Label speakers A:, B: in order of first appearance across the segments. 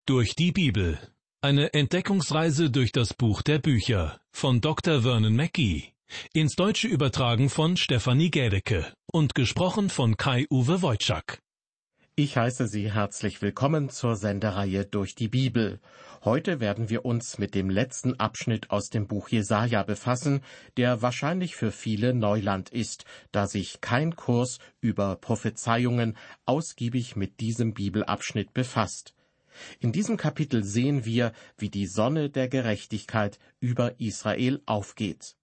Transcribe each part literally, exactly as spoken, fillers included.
A: Durch die Bibel. Eine Entdeckungsreise durch das Buch der Bücher von Doktor Vernon Mackey. Ins Deutsche übertragen von Stefanie Gädecke und gesprochen von Kai-Uwe Wojczak.
B: Ich heiße Sie herzlich willkommen zur Sendereihe Durch die Bibel. Heute werden wir uns mit dem letzten Abschnitt aus dem Buch Jesaja befassen, der wahrscheinlich für viele Neuland ist, da sich kein Kurs über Prophezeiungen ausgiebig mit diesem Bibelabschnitt befasst. In diesem Kapitel sehen wir, wie die Sonne der Gerechtigkeit über Israel aufgeht.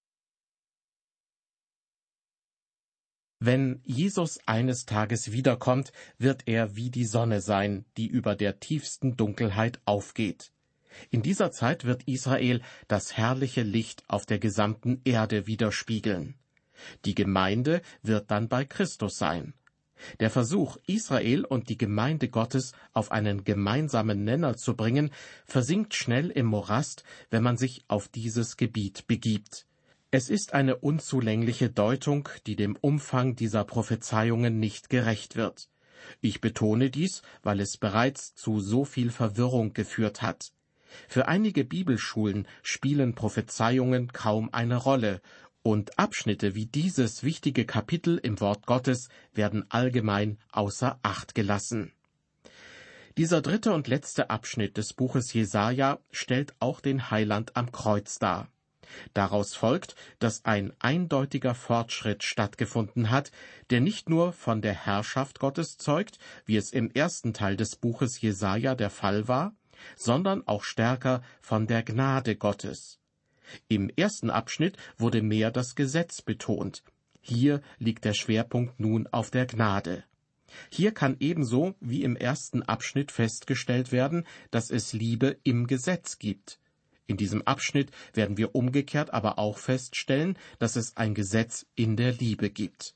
B: Wenn Jesus eines Tages wiederkommt, wird er wie die Sonne sein, die über der tiefsten Dunkelheit aufgeht. In dieser Zeit wird Israel das herrliche Licht auf der gesamten Erde widerspiegeln. Die Gemeinde wird dann bei Christus sein. Der Versuch, Israel und die Gemeinde Gottes auf einen gemeinsamen Nenner zu bringen, versinkt schnell im Morast, wenn man sich auf dieses Gebiet begibt. Es ist eine unzulängliche Deutung, die dem Umfang dieser Prophezeiungen nicht gerecht wird. Ich betone dies, weil es bereits zu so viel Verwirrung geführt hat. Für einige Bibelschulen spielen Prophezeiungen kaum eine Rolle, und Abschnitte wie dieses wichtige Kapitel im Wort Gottes werden allgemein außer Acht gelassen. Dieser dritte und letzte Abschnitt des Buches Jesaja stellt auch den Heiland am Kreuz dar. Daraus folgt, dass ein eindeutiger Fortschritt stattgefunden hat, der nicht nur von der Herrschaft Gottes zeugt, wie es im ersten Teil des Buches Jesaja der Fall war, sondern auch stärker von der Gnade Gottes. Im ersten Abschnitt wurde mehr das Gesetz betont. Hier liegt der Schwerpunkt nun auf der Gnade. Hier kann ebenso wie im ersten Abschnitt festgestellt werden, dass es Liebe im Gesetz gibt. In diesem Abschnitt werden wir umgekehrt aber auch feststellen, dass es ein Gesetz in der Liebe gibt.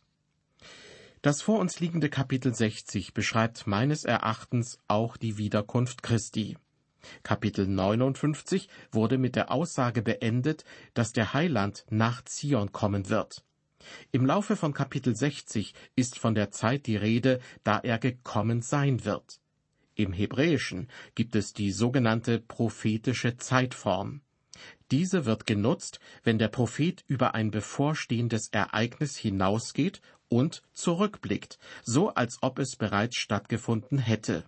B: Das vor uns liegende Kapitel sechzig beschreibt meines Erachtens auch die Wiederkunft Christi. Kapitel neunundfünfzig wurde mit der Aussage beendet, dass der Heiland nach Zion kommen wird. Im Laufe von Kapitel sechzig ist von der Zeit die Rede, da er gekommen sein wird. Im Hebräischen gibt es die sogenannte prophetische Zeitform. Diese wird genutzt, wenn der Prophet über ein bevorstehendes Ereignis hinausgeht und zurückblickt, so als ob es bereits stattgefunden hätte.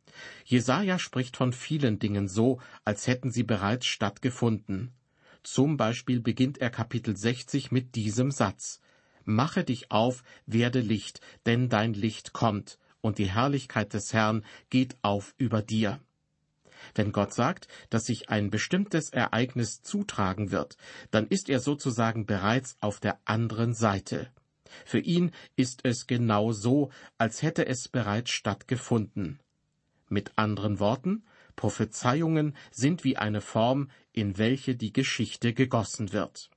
B: Jesaja spricht von vielen Dingen so, als hätten sie bereits stattgefunden. Zum Beispiel beginnt er Kapitel sechzig mit diesem Satz: Mache dich auf, werde Licht, denn dein Licht kommt, und die Herrlichkeit des Herrn geht auf über dir. Wenn Gott sagt, dass sich ein bestimmtes Ereignis zutragen wird, dann ist er sozusagen bereits auf der anderen Seite. Für ihn ist es genau so, als hätte es bereits stattgefunden. Mit anderen Worten, Prophezeiungen sind wie eine Form, in welche die Geschichte gegossen wird.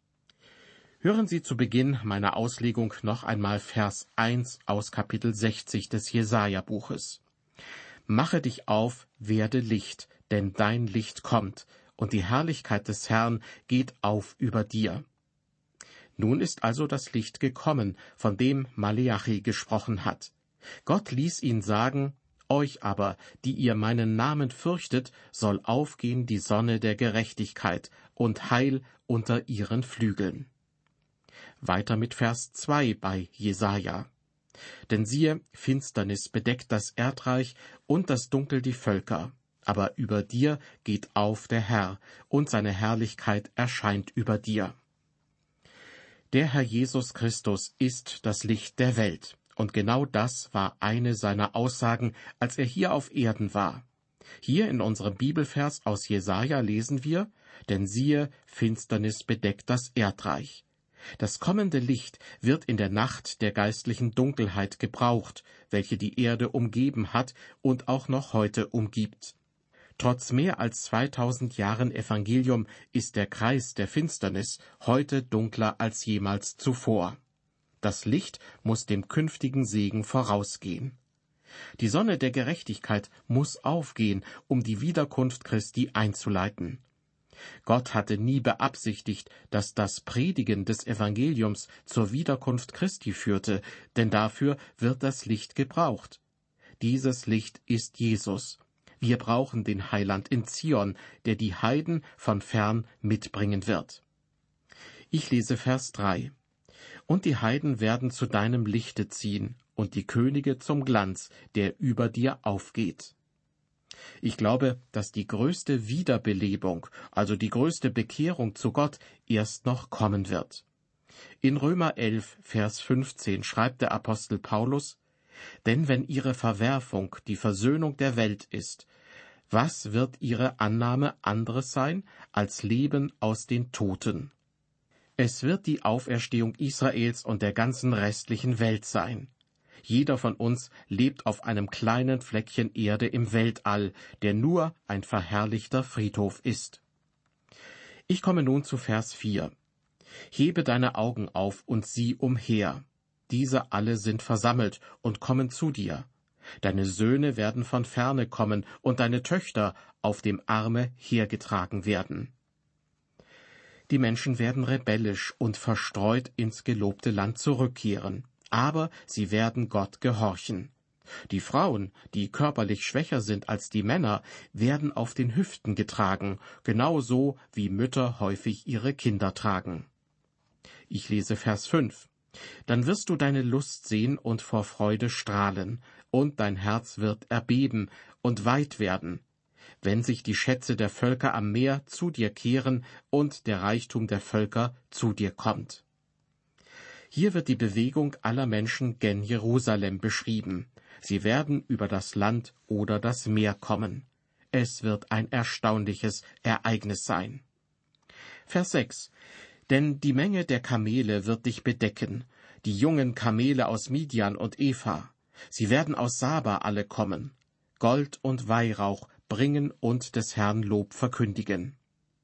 B: Hören Sie zu Beginn meiner Auslegung noch einmal Vers eins aus Kapitel sechzig des Jesaja-Buches. Mache dich auf, werde Licht, denn dein Licht kommt, und die Herrlichkeit des Herrn geht auf über dir. Nun ist also das Licht gekommen, von dem Maleachi gesprochen hat. Gott ließ ihn sagen: Euch aber, die ihr meinen Namen fürchtet, soll aufgehen die Sonne der Gerechtigkeit und Heil unter ihren Flügeln. Weiter mit Vers zwei bei Jesaja. Denn siehe, Finsternis bedeckt das Erdreich und das Dunkel die Völker. Aber über dir geht auf der Herr, und seine Herrlichkeit erscheint über dir. Der Herr Jesus Christus ist das Licht der Welt. Und genau das war eine seiner Aussagen, als er hier auf Erden war. Hier in unserem Bibelvers aus Jesaja lesen wir: Denn siehe, Finsternis bedeckt das Erdreich. Das kommende Licht wird in der Nacht der geistlichen Dunkelheit gebraucht, welche die Erde umgeben hat und auch noch heute umgibt. Trotz mehr als zweitausend Jahren Evangelium ist der Kreis der Finsternis heute dunkler als jemals zuvor. Das Licht muss dem künftigen Segen vorausgehen. Die Sonne der Gerechtigkeit muss aufgehen, um die Wiederkunft Christi einzuleiten. Gott hatte nie beabsichtigt, dass das Predigen des Evangeliums zur Wiederkunft Christi führte, denn dafür wird das Licht gebraucht. Dieses Licht ist Jesus. Wir brauchen den Heiland in Zion, der die Heiden von fern mitbringen wird. Ich lese Vers drei. Und die Heiden werden zu deinem Lichte ziehen, und die Könige zum Glanz, der über dir aufgeht. Ich glaube, dass die größte Wiederbelebung, also die größte Bekehrung zu Gott, erst noch kommen wird. In Römer elf, Vers fünfzehn schreibt der Apostel Paulus: Denn wenn ihre Verwerfung die Versöhnung der Welt ist, was wird ihre Annahme anderes sein als Leben aus den Toten? Es wird die Auferstehung Israels und der ganzen restlichen Welt sein. Jeder von uns lebt auf einem kleinen Fleckchen Erde im Weltall, der nur ein verherrlichter Friedhof ist. Ich komme nun zu Vers vier. Hebe deine Augen auf und sieh umher. Diese alle sind versammelt und kommen zu dir. Deine Söhne werden von ferne kommen und deine Töchter auf dem Arme hergetragen werden. Die Menschen werden rebellisch und verstreut ins gelobte Land zurückkehren, aber sie werden Gott gehorchen. Die Frauen, die körperlich schwächer sind als die Männer, werden auf den Hüften getragen, genauso wie Mütter häufig ihre Kinder tragen. Ich lese Vers fünf. Dann wirst du deine Lust sehen und vor Freude strahlen, und dein Herz wird erbeben und weit werden, wenn sich die Schätze der Völker am Meer zu dir kehren und der Reichtum der Völker zu dir kommt. Hier wird die Bewegung aller Menschen gen Jerusalem beschrieben. Sie werden über das Land oder das Meer kommen. Es wird ein erstaunliches Ereignis sein. Vers sechs. Denn die Menge der Kamele wird dich bedecken, die jungen Kamele aus Midian und Epha. Sie werden aus Saba alle kommen, Gold und Weihrauch bringen und des Herrn Lob verkündigen.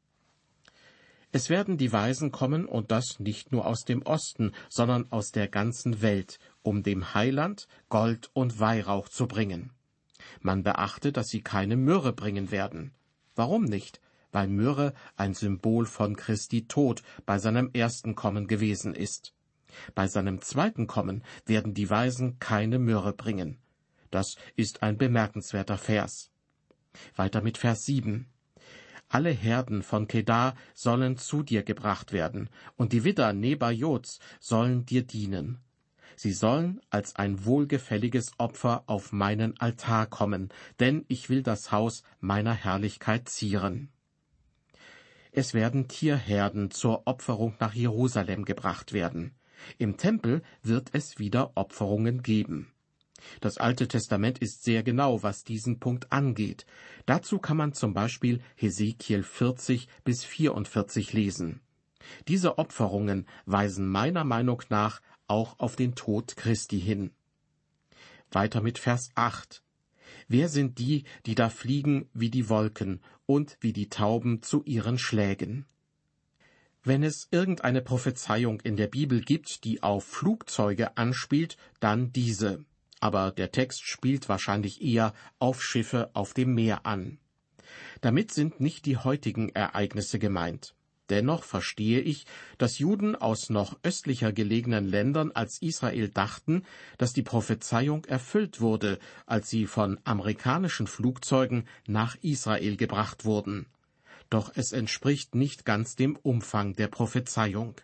B: Es werden die Weisen kommen, und das nicht nur aus dem Osten, sondern aus der ganzen Welt, um dem Heiland Gold und Weihrauch zu bringen. Man beachte, dass sie keine Myrrhe bringen werden. Warum nicht? Weil Myrrhe ein Symbol von Christi Tod bei seinem ersten Kommen gewesen ist. Bei seinem zweiten Kommen werden die Weisen keine Myrrhe bringen. Das ist ein bemerkenswerter Vers. Weiter mit Vers sieben. Alle Herden von Kedar sollen zu dir gebracht werden, und die Widder Nebajots sollen dir dienen. Sie sollen als ein wohlgefälliges Opfer auf meinen Altar kommen, denn ich will das Haus meiner Herrlichkeit zieren. Es werden Tierherden zur Opferung nach Jerusalem gebracht werden. Im Tempel wird es wieder Opferungen geben. Das Alte Testament ist sehr genau, was diesen Punkt angeht. Dazu kann man zum Beispiel Hesekiel vierzig bis vierundvierzig lesen. Diese Opferungen weisen meiner Meinung nach auch auf den Tod Christi hin. Weiter mit Vers acht. Wer sind die, die da fliegen wie die Wolken und wie die Tauben zu ihren Schlägen? Wenn es irgendeine Prophezeiung in der Bibel gibt, die auf Flugzeuge anspielt, dann diese. Aber der Text spielt wahrscheinlich eher auf Schiffe auf dem Meer an. Damit sind nicht die heutigen Ereignisse gemeint. Dennoch verstehe ich, dass Juden aus noch östlicher gelegenen Ländern als Israel dachten, dass die Prophezeiung erfüllt wurde, als sie von amerikanischen Flugzeugen nach Israel gebracht wurden. Doch es entspricht nicht ganz dem Umfang der Prophezeiung.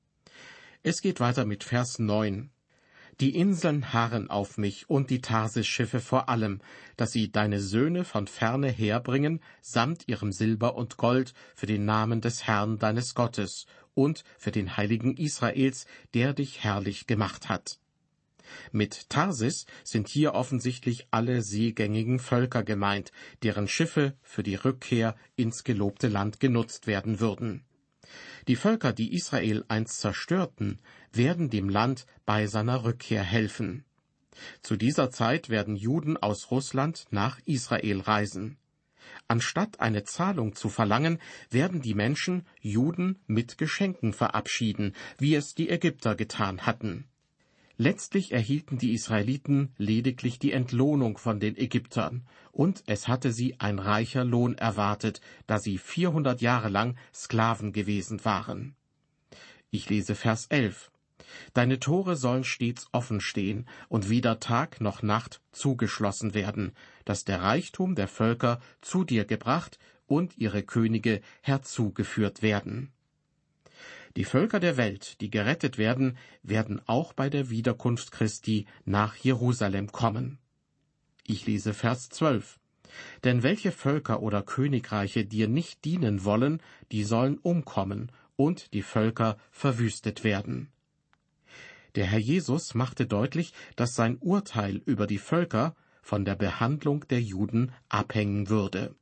B: Es geht weiter mit Vers neun. Die Inseln harren auf mich und die Tarsis-Schiffe vor allem, dass sie deine Söhne von ferne herbringen, samt ihrem Silber und Gold, für den Namen des Herrn deines Gottes und für den Heiligen Israels, der dich herrlich gemacht hat. Mit Tarsis sind hier offensichtlich alle seegängigen Völker gemeint, deren Schiffe für die Rückkehr ins gelobte Land genutzt werden würden. Die Völker, die Israel einst zerstörten, werden dem Land bei seiner Rückkehr helfen. Zu dieser Zeit werden Juden aus Russland nach Israel reisen. Anstatt eine Zahlung zu verlangen, werden die Menschen Juden mit Geschenken verabschieden, wie es die Ägypter getan hatten. Letztlich erhielten die Israeliten lediglich die Entlohnung von den Ägyptern, und es hatte sie ein reicher Lohn erwartet, da sie vierhundert Jahre lang Sklaven gewesen waren. Ich lese Vers elf. Deine Tore sollen stets offen stehen und weder Tag noch Nacht zugeschlossen werden, dass der Reichtum der Völker zu dir gebracht und ihre Könige herzugeführt werden. Die Völker der Welt, die gerettet werden, werden auch bei der Wiederkunft Christi nach Jerusalem kommen. Ich lese Vers zwölf. Denn welche Völker oder Königreiche dir nicht dienen wollen, die sollen umkommen und die Völker verwüstet werden. Der Herr Jesus machte deutlich, dass sein Urteil über die Völker von der Behandlung der Juden abhängen würde.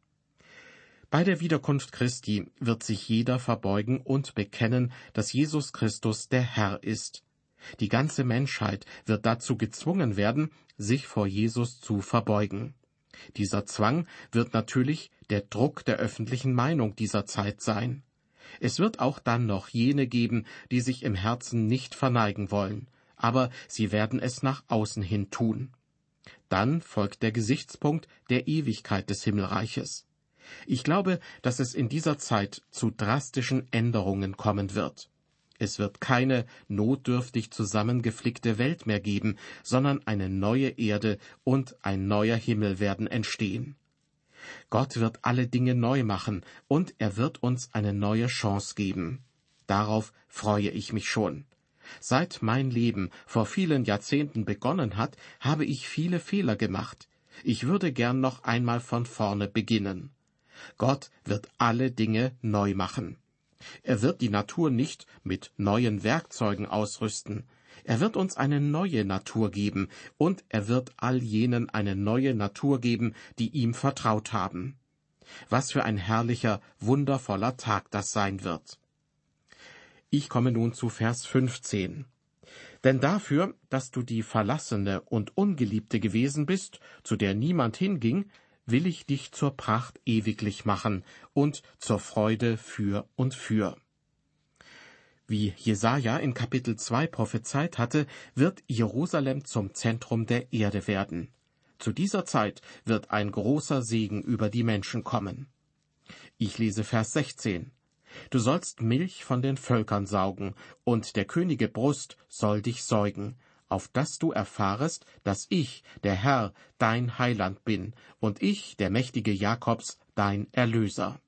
B: Bei der Wiederkunft Christi wird sich jeder verbeugen und bekennen, dass Jesus Christus der Herr ist. Die ganze Menschheit wird dazu gezwungen werden, sich vor Jesus zu verbeugen. Dieser Zwang wird natürlich der Druck der öffentlichen Meinung dieser Zeit sein. Es wird auch dann noch jene geben, die sich im Herzen nicht verneigen wollen, aber sie werden es nach außen hin tun. Dann folgt der Gesichtspunkt der Ewigkeit des Himmelreiches. Ich glaube, dass es in dieser Zeit zu drastischen Änderungen kommen wird. Es wird keine notdürftig zusammengeflickte Welt mehr geben, sondern eine neue Erde und ein neuer Himmel werden entstehen. Gott wird alle Dinge neu machen, und er wird uns eine neue Chance geben. Darauf freue ich mich schon. Seit mein Leben vor vielen Jahrzehnten begonnen hat, habe ich viele Fehler gemacht. Ich würde gern noch einmal von vorne beginnen. Gott wird alle Dinge neu machen. Er wird die Natur nicht mit neuen Werkzeugen ausrüsten. Er wird uns eine neue Natur geben, und er wird all jenen eine neue Natur geben, die ihm vertraut haben. Was für ein herrlicher, wundervoller Tag das sein wird. Ich komme nun zu Vers fünfzehn. Denn dafür, dass du die Verlassene und Ungeliebte gewesen bist, zu der niemand hinging, will ich dich zur Pracht ewiglich machen und zur Freude für und für. Wie Jesaja in Kapitel zwei prophezeit hatte, wird Jerusalem zum Zentrum der Erde werden. Zu dieser Zeit wird ein großer Segen über die Menschen kommen. Ich lese Vers sechzehn. Du sollst Milch von den Völkern saugen, und der Könige Brust soll dich säugen, auf dass du erfahrest, dass ich, der Herr, dein Heiland bin, und ich, der mächtige Jakobs, dein Erlöser.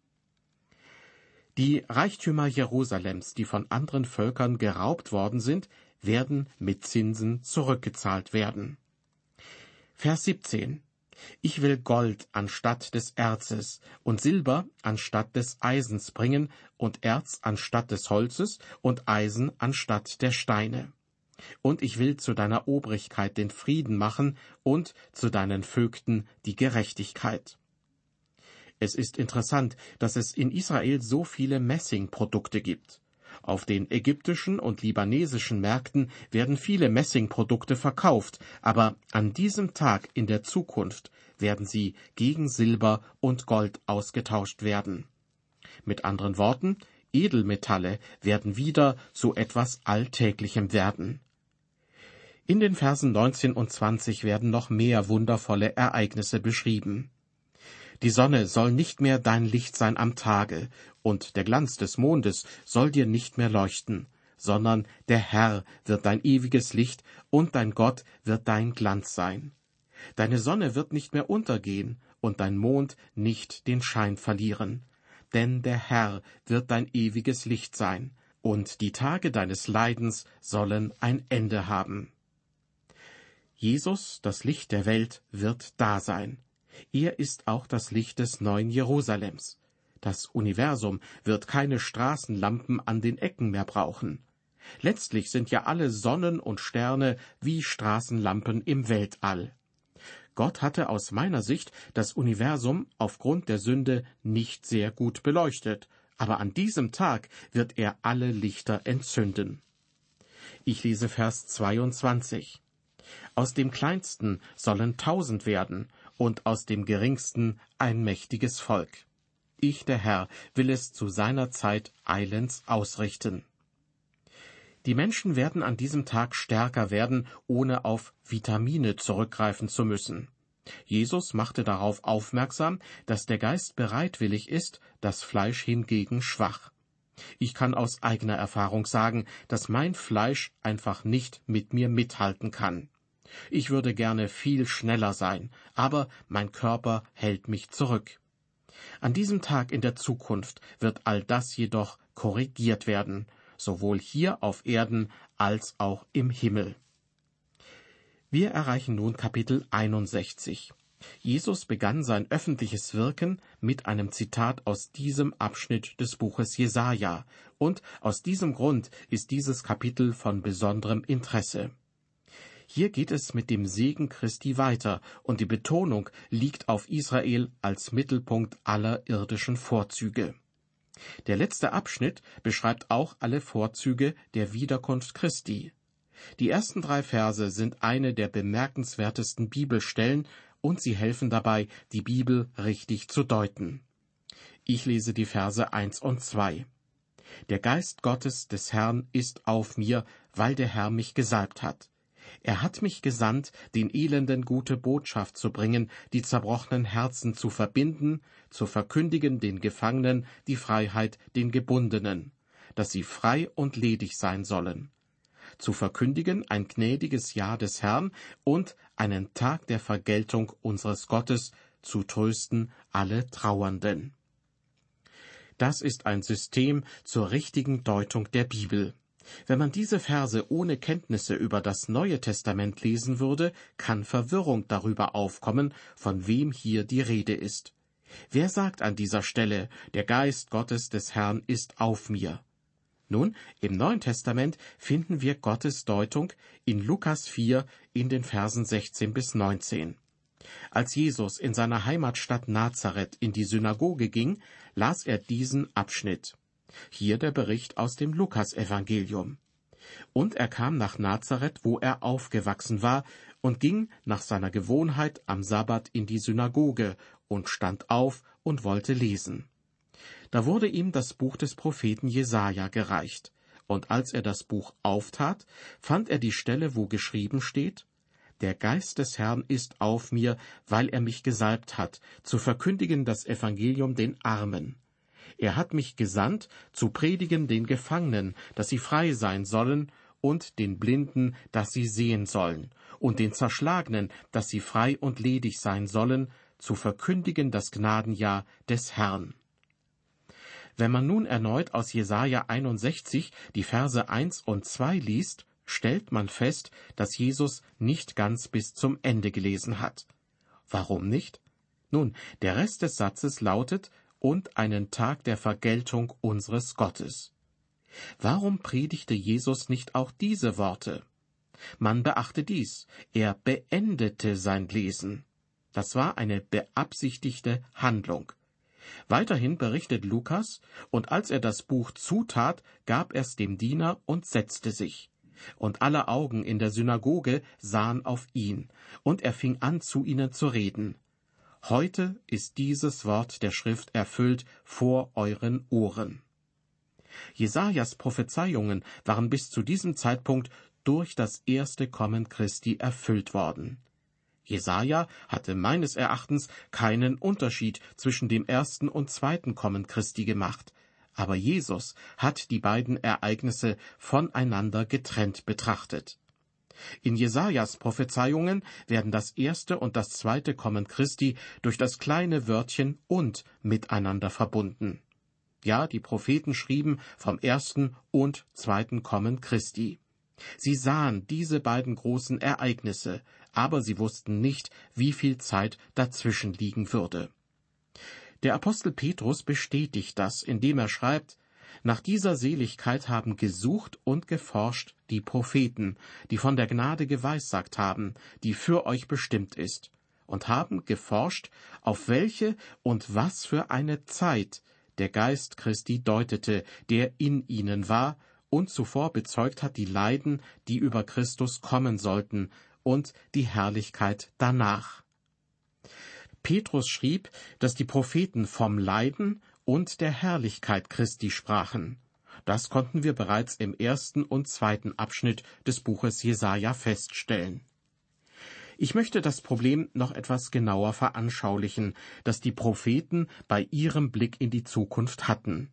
B: Die Reichtümer Jerusalems, die von anderen Völkern geraubt worden sind, werden mit Zinsen zurückgezahlt werden. Vers siebzehn. Ich will Gold anstatt des Erzes und Silber anstatt des Eisens bringen und Erz anstatt des Holzes und Eisen anstatt der Steine. Und ich will zu deiner Obrigkeit den Frieden machen und zu deinen Vögten die Gerechtigkeit. Es ist interessant, dass es in Israel so viele Messingprodukte gibt. Auf den ägyptischen und libanesischen Märkten werden viele Messingprodukte verkauft, aber an diesem Tag in der Zukunft werden sie gegen Silber und Gold ausgetauscht werden. Mit anderen Worten, Edelmetalle werden wieder zu etwas Alltäglichem werden. In den Versen neunzehn und zwanzig werden noch mehr wundervolle Ereignisse beschrieben. Die Sonne soll nicht mehr dein Licht sein am Tage, und der Glanz des Mondes soll dir nicht mehr leuchten, sondern der Herr wird dein ewiges Licht, und dein Gott wird dein Glanz sein. Deine Sonne wird nicht mehr untergehen, und dein Mond nicht den Schein verlieren. Denn der Herr wird dein ewiges Licht sein, und die Tage deines Leidens sollen ein Ende haben. Jesus, das Licht der Welt, wird da sein. Er ist auch das Licht des neuen Jerusalems. Das Universum wird keine Straßenlampen an den Ecken mehr brauchen. Letztlich sind ja alle Sonnen und Sterne wie Straßenlampen im Weltall. Gott hatte aus meiner Sicht das Universum aufgrund der Sünde nicht sehr gut beleuchtet, aber an diesem Tag wird er alle Lichter entzünden. Ich lese Vers zweiundzwanzig. Aus dem Kleinsten sollen tausend werden, und aus dem Geringsten ein mächtiges Volk. Ich, der Herr, will es zu seiner Zeit eilends ausrichten. Die Menschen werden an diesem Tag stärker werden, ohne auf Vitamine zurückgreifen zu müssen. Jesus machte darauf aufmerksam, dass der Geist bereitwillig ist, das Fleisch hingegen schwach. Ich kann aus eigener Erfahrung sagen, dass mein Fleisch einfach nicht mit mir mithalten kann. Ich würde gerne viel schneller sein, aber mein Körper hält mich zurück. An diesem Tag in der Zukunft wird all das jedoch korrigiert werden, sowohl hier auf Erden als auch im Himmel. Wir erreichen nun Kapitel einundsechzig. Jesus begann sein öffentliches Wirken mit einem Zitat aus diesem Abschnitt des Buches Jesaja, und aus diesem Grund ist dieses Kapitel von besonderem Interesse. Hier geht es mit dem Segen Christi weiter, und die Betonung liegt auf Israel als Mittelpunkt aller irdischen Vorzüge. Der letzte Abschnitt beschreibt auch alle Vorzüge der Wiederkunft Christi. Die ersten drei Verse sind eine der bemerkenswertesten Bibelstellen, und sie helfen dabei, die Bibel richtig zu deuten. Ich lese die Verse eins und zwei. Der Geist Gottes des Herrn ist auf mir, weil der Herr mich gesalbt hat. Er hat mich gesandt, den Elenden gute Botschaft zu bringen, die zerbrochenen Herzen zu verbinden, zu verkündigen den Gefangenen die Freiheit den Gebundenen, dass sie frei und ledig sein sollen, zu verkündigen ein gnädiges Jahr des Herrn und einen Tag der Vergeltung unseres Gottes, zu trösten alle Trauernden. Das ist ein System zur richtigen Deutung der Bibel. Wenn man diese Verse ohne Kenntnisse über das Neue Testament lesen würde, kann Verwirrung darüber aufkommen, von wem hier die Rede ist. Wer sagt an dieser Stelle, der Geist Gottes des Herrn ist auf mir? Nun, im Neuen Testament finden wir Gottes Deutung in Lukas vier in den Versen sechzehn bis neunzehn. Als Jesus in seiner Heimatstadt Nazareth in die Synagoge ging, las er diesen Abschnitt. Hier der Bericht aus dem Lukasevangelium. Und er kam nach Nazareth, wo er aufgewachsen war, und ging nach seiner Gewohnheit am Sabbat in die Synagoge und stand auf und wollte lesen. Da wurde ihm das Buch des Propheten Jesaja gereicht, und als er das Buch auftat, fand er die Stelle, wo geschrieben steht: Der Geist des Herrn ist auf mir, weil er mich gesalbt hat, zu verkündigen das Evangelium den Armen. Er hat mich gesandt, zu predigen den Gefangenen, dass sie frei sein sollen, und den Blinden, dass sie sehen sollen, und den Zerschlagenen, dass sie frei und ledig sein sollen, zu verkündigen das Gnadenjahr des Herrn. Wenn man nun erneut aus Jesaja einundsechzig die Verse eins und zwei liest, stellt man fest, dass Jesus nicht ganz bis zum Ende gelesen hat. Warum nicht? Nun, der Rest des Satzes lautet: und einen Tag der Vergeltung unseres Gottes. Warum predigte Jesus nicht auch diese Worte? Man beachte dies: Er beendete sein Lesen. Das war eine beabsichtigte Handlung. Weiterhin berichtet Lukas, und als er das Buch zutat, gab er's dem Diener und setzte sich. Und alle Augen in der Synagoge sahen auf ihn, und er fing an, zu ihnen zu reden. Heute ist dieses Wort der Schrift erfüllt vor euren Ohren. Jesajas Prophezeiungen waren bis zu diesem Zeitpunkt durch das erste Kommen Christi erfüllt worden. Jesaja hatte meines Erachtens keinen Unterschied zwischen dem ersten und zweiten Kommen Christi gemacht, aber Jesus hat die beiden Ereignisse voneinander getrennt betrachtet. In Jesajas Prophezeiungen werden das erste und das zweite Kommen Christi durch das kleine Wörtchen und miteinander verbunden. Ja, die Propheten schrieben vom ersten und zweiten Kommen Christi. Sie sahen diese beiden großen Ereignisse, aber sie wussten nicht, wie viel Zeit dazwischen liegen würde. Der Apostel Petrus bestätigt das, indem er schreibt: Nach dieser Seligkeit haben gesucht und geforscht die Propheten, die von der Gnade geweissagt haben, die für euch bestimmt ist, und haben geforscht, auf welche und was für eine Zeit der Geist Christi deutete, der in ihnen war und zuvor bezeugt hat die Leiden, die über Christus kommen sollten, und die Herrlichkeit danach. Petrus schrieb, dass die Propheten vom Leiden und der Herrlichkeit Christi sprachen. Das konnten wir bereits im ersten und zweiten Abschnitt des Buches Jesaja feststellen. Ich möchte das Problem noch etwas genauer veranschaulichen, das die Propheten bei ihrem Blick in die Zukunft hatten.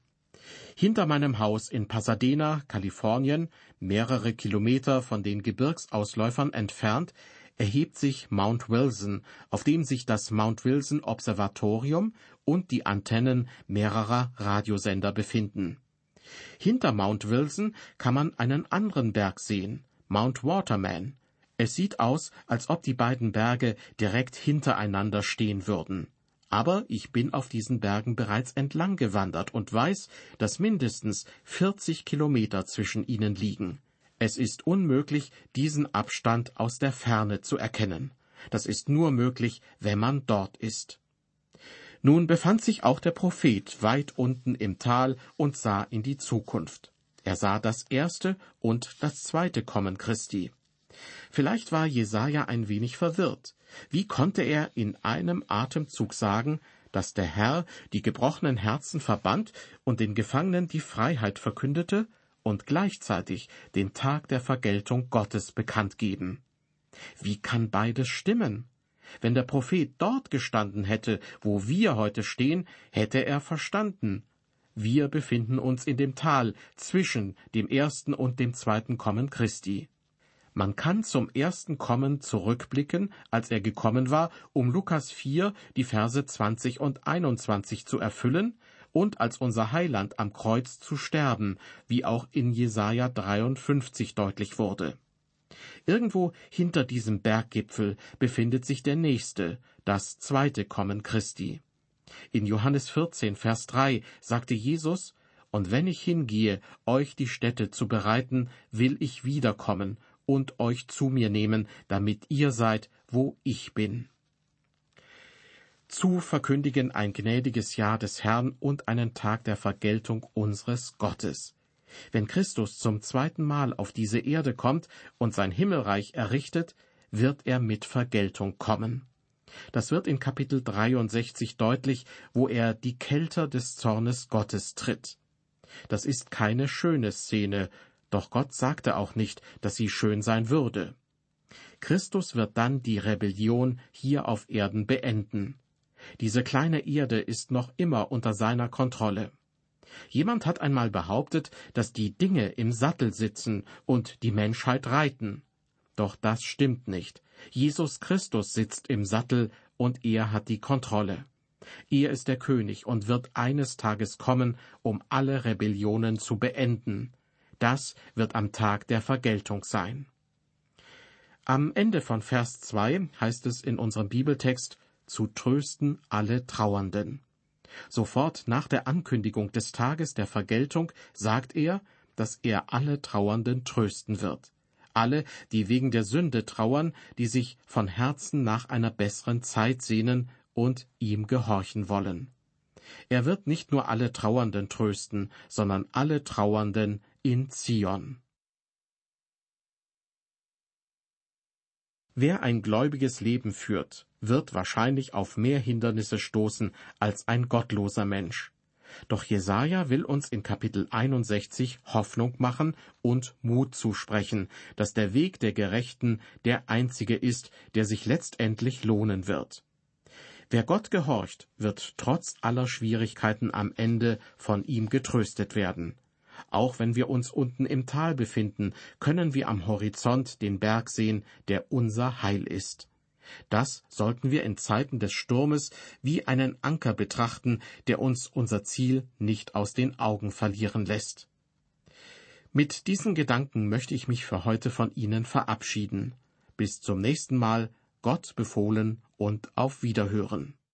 B: Hinter meinem Haus in Pasadena, Kalifornien, mehrere Kilometer von den Gebirgsausläufern entfernt, erhebt sich Mount Wilson, auf dem sich das Mount Wilson Observatorium und die Antennen mehrerer Radiosender befinden. Hinter Mount Wilson kann man einen anderen Berg sehen, Mount Waterman. Es sieht aus, als ob die beiden Berge direkt hintereinander stehen würden. Aber ich bin auf diesen Bergen bereits entlang gewandert und weiß, dass mindestens vierzig Kilometer zwischen ihnen liegen. Es ist unmöglich, diesen Abstand aus der Ferne zu erkennen. Das ist nur möglich, wenn man dort ist. Nun befand sich auch der Prophet weit unten im Tal und sah in die Zukunft. Er sah das erste und das zweite Kommen Christi. Vielleicht war Jesaja ein wenig verwirrt. Wie konnte er in einem Atemzug sagen, dass der Herr die gebrochenen Herzen verband und den Gefangenen die Freiheit verkündete und gleichzeitig den Tag der Vergeltung Gottes bekannt geben? Wie kann beides stimmen? Wenn der Prophet dort gestanden hätte, wo wir heute stehen, hätte er verstanden: Wir befinden uns in dem Tal zwischen dem ersten und dem zweiten Kommen Christi. Man kann zum ersten Kommen zurückblicken, als er gekommen war, um Lukas vier, die Verse zwanzig und einundzwanzig zu erfüllen und als unser Heiland am Kreuz zu sterben, wie auch in Jesaja dreiundfünfzig deutlich wurde. Irgendwo hinter diesem Berggipfel befindet sich der nächste, das zweite Kommen Christi. In Johannes vierzehn, Vers drei sagte Jesus: Und wenn ich hingehe, euch die Stätte zu bereiten, will ich wiederkommen und euch zu mir nehmen, damit ihr seid, wo ich bin. Zu verkündigen ein gnädiges Jahr des Herrn und einen Tag der Vergeltung unseres Gottes. Wenn Christus zum zweiten Mal auf diese Erde kommt und sein Himmelreich errichtet, wird er mit Vergeltung kommen. Das wird in Kapitel dreiundsechzig deutlich, wo er die Kelter des Zornes Gottes tritt. Das ist keine schöne Szene, doch Gott sagte auch nicht, dass sie schön sein würde. Christus wird dann die Rebellion hier auf Erden beenden. Diese kleine Erde ist noch immer unter seiner Kontrolle. Jemand hat einmal behauptet, dass die Dinge im Sattel sitzen und die Menschheit reiten. Doch das stimmt nicht. Jesus Christus sitzt im Sattel und er hat die Kontrolle. Er ist der König und wird eines Tages kommen, um alle Rebellionen zu beenden. Das wird am Tag der Vergeltung sein. Am Ende von Vers zwei heißt es in unserem Bibeltext: zu trösten alle Trauernden. Sofort nach der Ankündigung des Tages der Vergeltung sagt er, dass er alle Trauernden trösten wird. Alle, die wegen der Sünde trauern, die sich von Herzen nach einer besseren Zeit sehnen und ihm gehorchen wollen. Er wird nicht nur alle Trauernden trösten, sondern alle Trauernden in Zion. Wer ein gläubiges Leben führt, wird wahrscheinlich auf mehr Hindernisse stoßen als ein gottloser Mensch. Doch Jesaja will uns in Kapitel einundsechzig Hoffnung machen und Mut zusprechen, dass der Weg der Gerechten der einzige ist, der sich letztendlich lohnen wird. Wer Gott gehorcht, wird trotz aller Schwierigkeiten am Ende von ihm getröstet werden. Auch wenn wir uns unten im Tal befinden, können wir am Horizont den Berg sehen, der unser Heil ist. Das sollten wir in Zeiten des Sturmes wie einen Anker betrachten, der uns unser Ziel nicht aus den Augen verlieren lässt. Mit diesen Gedanken möchte ich mich für heute von Ihnen verabschieden. Bis zum nächsten Mal, Gott befohlen und auf Wiederhören.